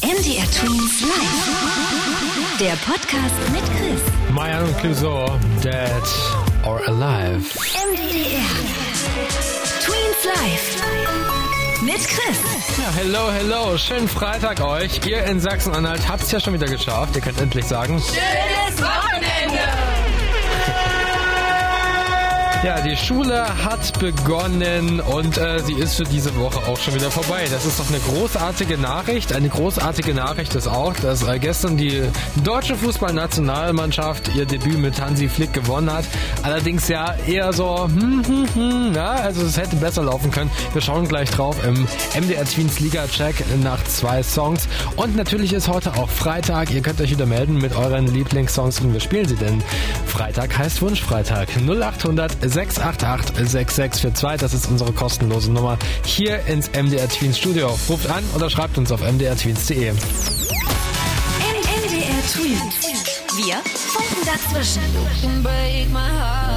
MDR Twins Live. Der Podcast mit Chris. My Uncle So, Dead or Alive. MDR Twins Live. Mit Chris. Ja, hello. Schönen Freitag euch. Ihr in Sachsen-Anhalt habt es ja schon wieder geschafft. Ihr könnt endlich sagen: schönes Wochenende! Ja, die Schule hat begonnen und sie ist für diese Woche auch schon wieder vorbei. Das ist doch eine großartige Nachricht. Eine großartige Nachricht ist auch, dass gestern die deutsche Fußballnationalmannschaft ihr Debüt mit Hansi Flick gewonnen hat. Allerdings ja eher so, ja, also es hätte besser laufen können. Wir schauen gleich drauf im MDR Twins Liga-Check nach 2 Songs. Und natürlich ist heute auch Freitag. Ihr könnt euch wieder melden mit euren Lieblingssongs und wir spielen sie denn. Freitag heißt Wunschfreitag. 0800 688 6642, das ist unsere kostenlose Nummer hier ins MDR Twins Studio. Ruft an oder schreibt uns auf mdrtweens.de. MDR Twins. Wir funken dazwischen. You can break my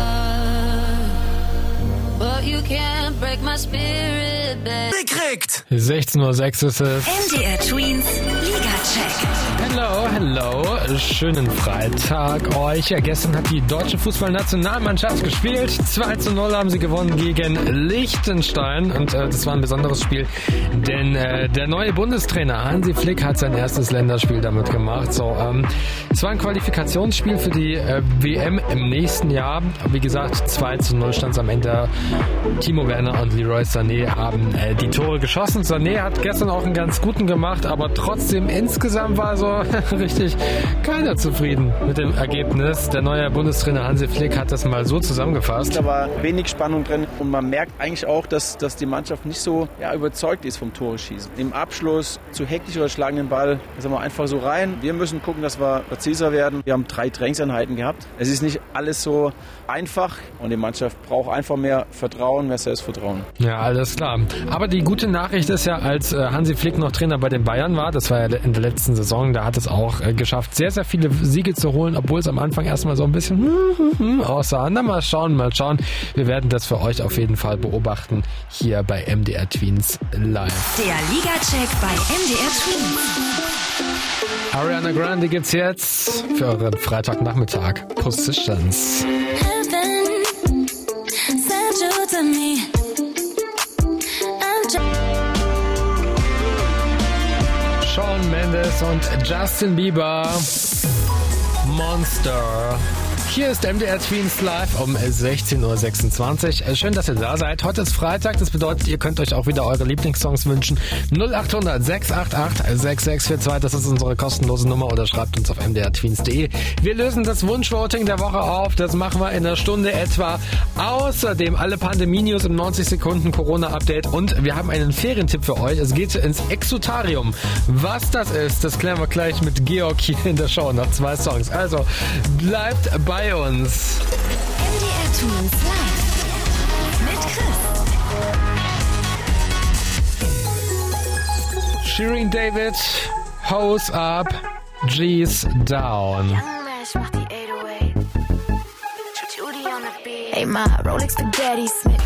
heart, but you can't break my spirit, babe. Gekriegt! 16:06 ist es. MDR Twins Liga-Check. Hello. Schönen Freitag euch. Ja, gestern hat die deutsche Fußballnationalmannschaft gespielt. 2:0 haben sie gewonnen gegen Liechtenstein. Und das war ein besonderes Spiel, denn der neue Bundestrainer Hansi Flick hat sein erstes Länderspiel damit gemacht. So, es war ein Qualifikationsspiel für die WM im nächsten Jahr. Wie gesagt, 2:0 stand es am Ende. Timo Werner und Leroy Sané haben die Tore geschossen. Sané hat gestern auch einen ganz guten gemacht, aber trotzdem insgesamt war so richtig keiner zufrieden mit dem Ergebnis. Der neue Bundestrainer Hansi Flick hat das mal so zusammengefasst. Da war wenig Spannung drin und man merkt eigentlich auch, dass die Mannschaft nicht so überzeugt ist vom Tore-Schießen. Im Abschluss zu hektisch oder schlagen den Ball einfach so rein. Wir müssen gucken, dass wir präziser werden. Wir haben 3 Trainingseinheiten gehabt. Es ist nicht alles so einfach und die Mannschaft braucht einfach mehr Vertrauen, mehr Selbstvertrauen. Ja, alles klar. Aber die gute Nachricht ist ja, als Hansi Flick noch Trainer bei den Bayern war, das war ja in der letzten Saison, da hat es auch geschafft, sehr, sehr viele Siege zu holen, obwohl es am Anfang erstmal so ein bisschen aussah. Na, mal schauen. Wir werden das für euch auf jeden Fall beobachten hier bei MDR Twins Live. Der Liga-Check bei MDR Twins. Ariana Grande gibt's jetzt für euren Freitagnachmittag. Positions. Shawn Mendes und Justin Bieber. Monster. Hier ist MDR Twins Live um 16:26 Uhr. Schön, dass ihr da seid. Heute ist Freitag, das bedeutet, ihr könnt euch auch wieder eure Lieblingssongs wünschen. 0800 688 6642, das ist unsere kostenlose Nummer oder schreibt uns auf mdrtweens.de. Wir lösen das Wunschvoting der Woche auf, das machen wir in einer Stunde etwa. Außerdem alle Pandemie-News im 90 Sekunden Corona-Update und wir haben einen Ferientipp für euch. Es geht ins Exotarium. Was das ist, das klären wir gleich mit Georg hier in der Show nach 2 Songs. Also bleibt bei uns. MDR Twins Live. Mit Chris. Shirin David, Hose Up, G's Down. Hey, my Rolex Spaghetti Smith.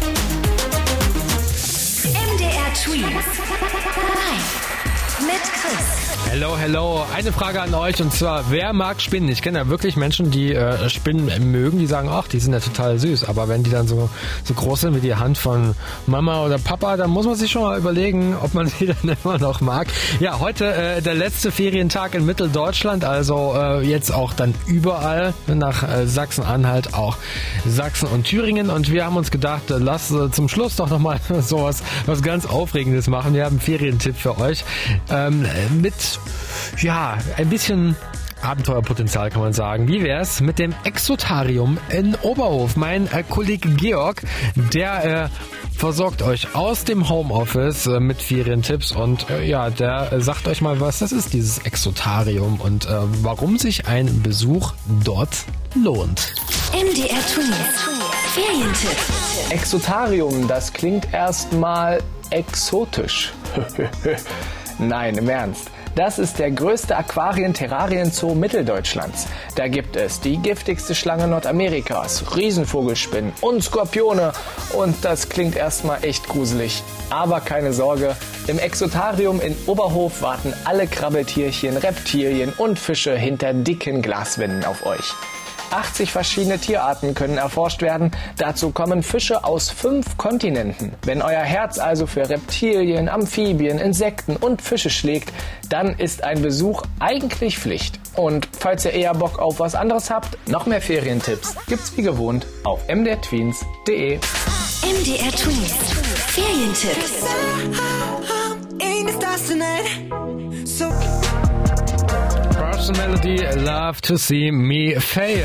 MDR Twins Live. Mit Chris. Hello. Eine Frage an euch und zwar, wer mag Spinnen? Ich kenne ja wirklich Menschen, die Spinnen mögen, die sagen, ach, die sind ja total süß. Aber wenn die dann so groß sind wie die Hand von Mama oder Papa, dann muss man sich schon mal überlegen, ob man sie dann immer noch mag. Ja, heute der letzte Ferientag in Mitteldeutschland, also jetzt auch dann überall nach Sachsen-Anhalt, auch Sachsen und Thüringen. Und wir haben uns gedacht, lass zum Schluss doch nochmal was ganz Aufregendes machen. Wir haben einen Ferientipp für euch. Mit, ein bisschen Abenteuerpotenzial kann man sagen. Wie wär's mit dem Exotarium in Oberhof? Mein Kollege Georg, der versorgt euch aus dem Homeoffice mit Ferientipps und der sagt euch mal, was das ist, dieses Exotarium und warum sich ein Besuch dort lohnt. MDR Twins Ferientipp. Exotarium, das klingt erstmal exotisch. Nein, im Ernst. Das ist der größte Aquarien-Terrarien-Zoo Mitteldeutschlands. Da gibt es die giftigste Schlange Nordamerikas, Riesenvogelspinnen und Skorpione. Und das klingt erstmal echt gruselig. Aber keine Sorge, im Exotarium in Oberhof warten alle Krabbeltierchen, Reptilien und Fische hinter dicken Glaswänden auf euch. 80 verschiedene Tierarten können erforscht werden. Dazu kommen Fische aus 5 Kontinenten. Wenn euer Herz also für Reptilien, Amphibien, Insekten und Fische schlägt, dann ist ein Besuch eigentlich Pflicht. Und falls ihr eher Bock auf was anderes habt, noch mehr Ferientipps gibt's wie gewohnt auf mdrtweens.de. MDR Tweens. Ferientipps. First Melody, Love to See Me Fail.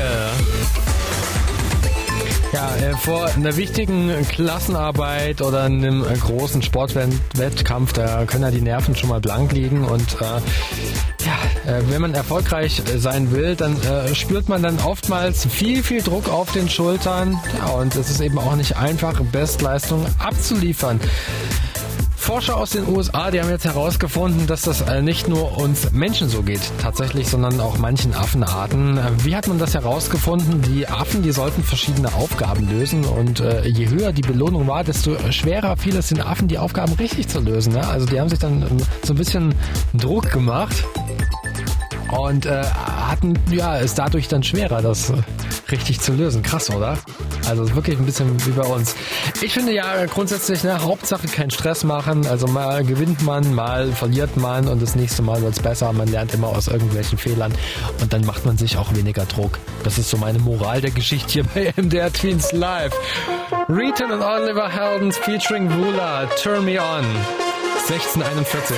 Ja, vor einer wichtigen Klassenarbeit oder einem großen Sportwettkampf, da können ja die Nerven schon mal blank liegen und wenn man erfolgreich sein will, dann spürt man dann oftmals viel Druck auf den Schultern. Ja, und es ist eben auch nicht einfach, Bestleistungen abzuliefern. Forscher aus den USA, die haben jetzt herausgefunden, dass das nicht nur uns Menschen so geht, tatsächlich, sondern auch manchen Affenarten. Wie hat man das herausgefunden? Die Affen, die sollten verschiedene Aufgaben lösen und je höher die Belohnung war, desto schwerer fiel es den Affen, die Aufgaben richtig zu lösen. Ne? Also die haben sich dann so ein bisschen Druck gemacht und hatten es dadurch dann schwerer, das richtig zu lösen. Krass, oder? Also wirklich ein bisschen wie bei uns. Ich finde ja grundsätzlich, Hauptsache keinen Stress machen. Also mal gewinnt man, mal verliert man und das nächste Mal wird es besser. Man lernt immer aus irgendwelchen Fehlern und dann macht man sich auch weniger Druck. Das ist so meine Moral der Geschichte hier bei MDR Tweens Live. Riton und Oliver Heldens featuring Wula, Turn Me On. 1641.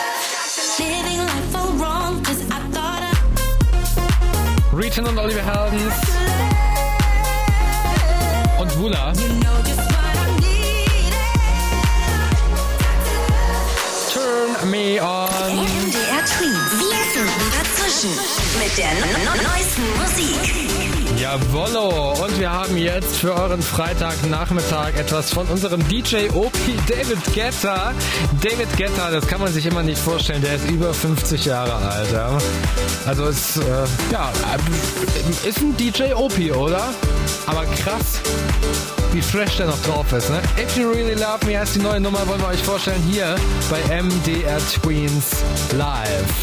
Riton und Oliver Heldens und Wula. Turn Me On. MDR Tweens. Wir finden dazwischen mit der neuesten Musik. Jawollo. Und wir haben jetzt für euren Freitagnachmittag etwas von unserem DJ OP David Guetta. David Guetta, das kann man sich immer nicht vorstellen. Der ist über 50 Jahre alt. Ja. Also ist ein DJ OP, oder? Aber krass, wie fresh der noch drauf ist. Ne? If You Really Love Me heißt die neue Nummer, wollen wir euch vorstellen hier bei MDR Tweens Live.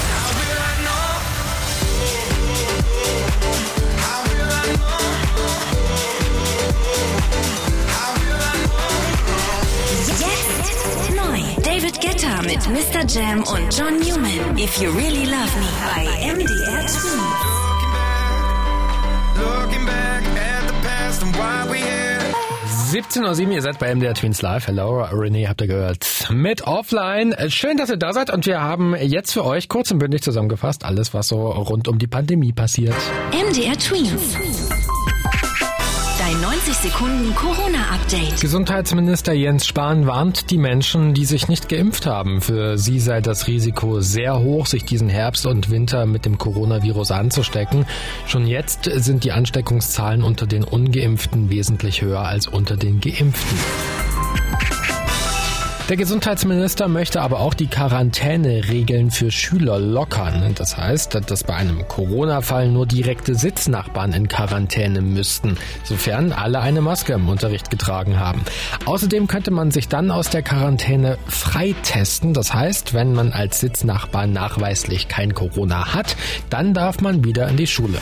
Jetzt neu. David Guetta mit Mr. Jam und John Newman. If You Really Love Me bei MDR Tweens. 17:07 Uhr, ihr seid bei MDR Tweens Live. Hello, René, habt ihr gehört. Mit Offline. Schön, dass ihr da seid und wir haben jetzt für euch kurz und bündig zusammengefasst alles, was so rund um die Pandemie passiert. MDR Tweens. Dein 90 Sekunden Corona-Update. Gesundheitsminister Jens Spahn warnt die Menschen, die sich nicht geimpft haben. Für sie sei das Risiko sehr hoch, sich diesen Herbst und Winter mit dem Coronavirus anzustecken. Schon jetzt sind die Ansteckungszahlen unter den Ungeimpften wesentlich höher als unter den Geimpften. Der Gesundheitsminister möchte aber auch die Quarantäneregeln für Schüler lockern. Das heißt, dass bei einem Corona-Fall nur direkte Sitznachbarn in Quarantäne müssten, sofern alle eine Maske im Unterricht getragen haben. Außerdem könnte man sich dann aus der Quarantäne freitesten. Das heißt, wenn man als Sitznachbar nachweislich kein Corona hat, dann darf man wieder in die Schule.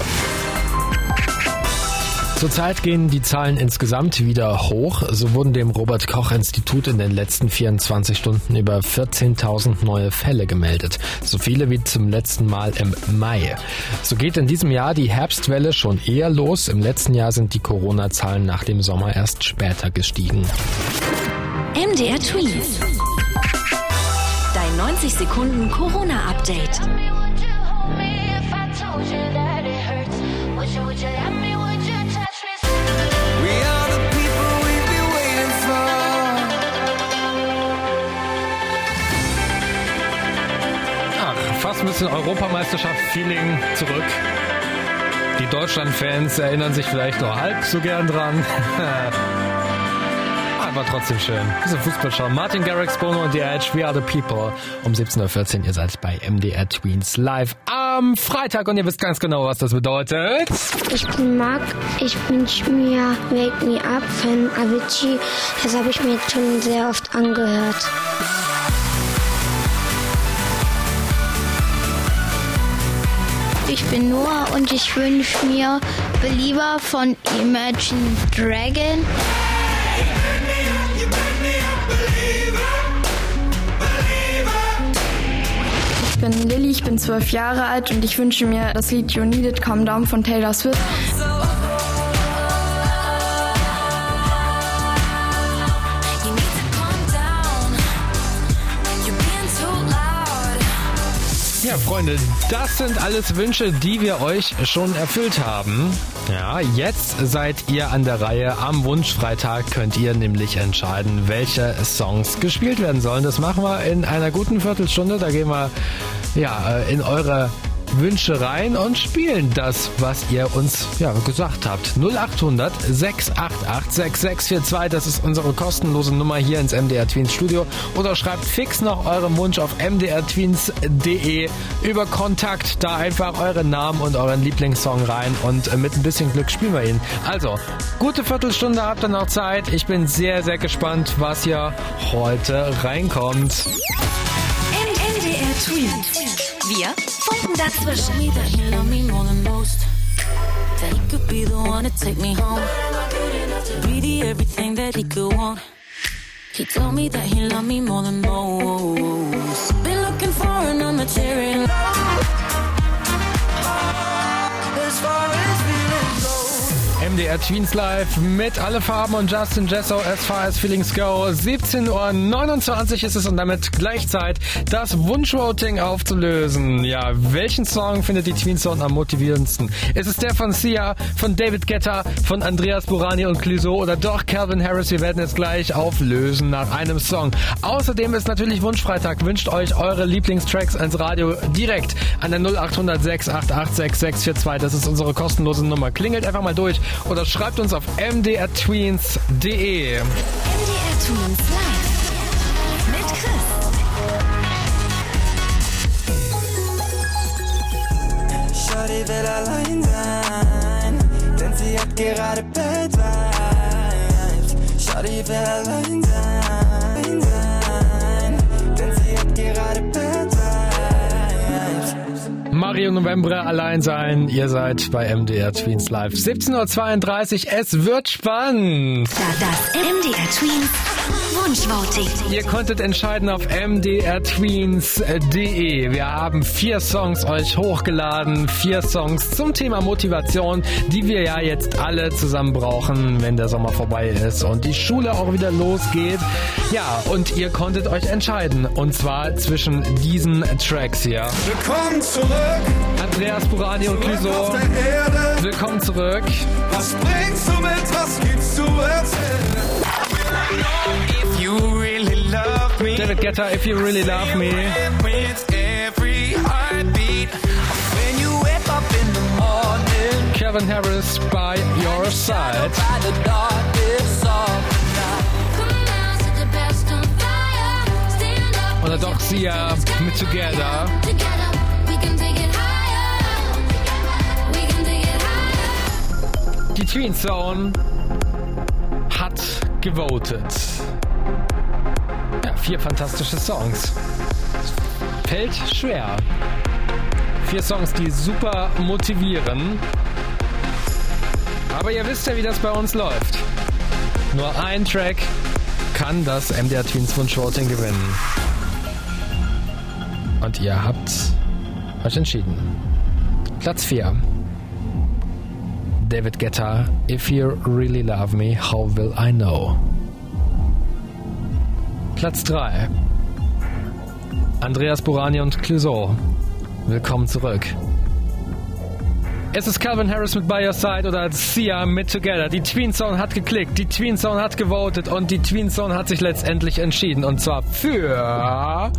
Zurzeit gehen die Zahlen insgesamt wieder hoch. So wurden dem Robert-Koch-Institut in den letzten 24 Stunden über 14.000 neue Fälle gemeldet. So viele wie zum letzten Mal im Mai. So geht in diesem Jahr die Herbstwelle schon eher los. Im letzten Jahr sind die Corona-Zahlen nach dem Sommer erst später gestiegen. MDR Tweens. Dein 90 Sekunden Corona-Update. Fast ein bisschen Europameisterschaft-Feeling zurück. Die Deutschland-Fans erinnern sich vielleicht noch halb so gern dran. war trotzdem schön. Diese Fußballschau. Martin Garrix, Bono und The Edge, We Are The People. Um 17.14 Uhr, ihr seid bei MDR Tweens live am Freitag und ihr wisst ganz genau, was das bedeutet. Ich bin Marc, ich wünsche mir Wake Me Up von Avicii. Das habe ich mir jetzt schon sehr oft angehört. Ich bin Noah und ich wünsche mir Believer von Imagine Dragon. Ich bin Lilly, ich bin 12 Jahre alt und ich wünsche mir das Lied You Need It Calm Down von Taylor Swift. Ja, Freunde, das sind alles Wünsche, die wir euch schon erfüllt haben. Ja, jetzt seid ihr an der Reihe. Am Wunschfreitag könnt ihr nämlich entscheiden, welche Songs gespielt werden sollen. Das machen wir in einer guten Viertelstunde. Da gehen wir in eure Wünsche rein und spielen das, was ihr uns gesagt habt. 0800 688 6642, das ist unsere kostenlose Nummer hier ins MDR Tweens Studio. Oder schreibt fix noch euren Wunsch auf mdrtweens.de über Kontakt. Da einfach euren Namen und euren Lieblingssong rein und mit ein bisschen Glück spielen wir ihn. Also, gute Viertelstunde habt ihr noch Zeit. Ich bin sehr, sehr gespannt, was hier heute reinkommt. MDR Tweens. Wir funken dazwischen. He told me that he loved me more than most. Been looking for an immaterial love. As far as feelings go. MDR Tweens live mit Alle Farben und Justin Jesso, as far as feelings go. 17.29 Uhr ist es und damit gleich Zeit, das Wunschvoting aufzulösen. Ja, welchen Song findet die Tweenzone am motivierendsten? Ist es der von Sia, von David Guetta, von Andreas Burani und Clouseau oder doch Calvin Harris? Wir werden es gleich auflösen nach einem Song. Außerdem ist natürlich Wunschfreitag. Wünscht euch eure Lieblingstracks ans Radio direkt an der 0800 688 6642. Das ist unsere kostenlose Nummer. Klingelt einfach mal durch oder schreibt uns auf mdrtweens.de. MDR Tweens live mit Chris. Shorty will allein sein, denn sie hat gerade Bad Vibes. Shorty will allein sein, denn sie hat gerade Bad Vibes. Mario November allein sein. Ihr seid bei MDR Tweens live. 17.32 Uhr. Es wird spannend. Das MDR Tweens Wunschvoting. Ihr konntet entscheiden auf mdrtweens.de. Wir haben 4 Songs euch hochgeladen. 4 Songs zum Thema Motivation, die wir ja jetzt alle zusammen brauchen, wenn der Sommer vorbei ist und die Schule auch wieder losgeht. Ja, und ihr konntet euch entscheiden. Und zwar zwischen diesen Tracks hier. Willkommen zurück. Andreas Burani und Clouseau. Willkommen zurück. Was bringst du mit? Was gibst du erzählen? If you really love me. David Guetta, If You Really Love Me. With every heartbeat. When you wake up in the morning. Calvin Harris, By Your Side. By the darkness of Oder doch Sia mit Together. Die Tweenzone hat gewotet. Ja, 4 fantastische Songs. Fällt schwer. 4 Songs, die super motivieren. Aber ihr wisst ja, wie das bei uns läuft. Nur ein Track kann das MDR Tweens Wunschvoting gewinnen. Und ihr habt euch entschieden. Platz 4. David Guetta, If You Really Love Me, How Will I Know? Platz 3. Andreas Burani und Clouseau, Willkommen zurück. Es ist Calvin Harris mit By Your Side oder Sia mit Together. Die Tweenzone hat geklickt, die Tweenzone hat gewotet und die Tweenzone hat sich letztendlich entschieden. Und zwar für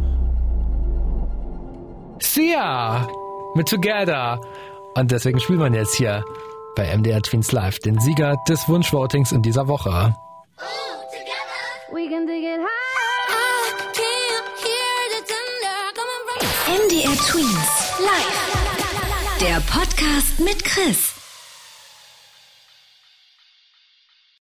Sia mit Together. Und deswegen spielt man jetzt hier bei MDR Tweens Live den Sieger des Wunschvotings in dieser Woche. We can take it high. I can't hear the thunder coming from MDR Twins live. Der Podcast mit Chris.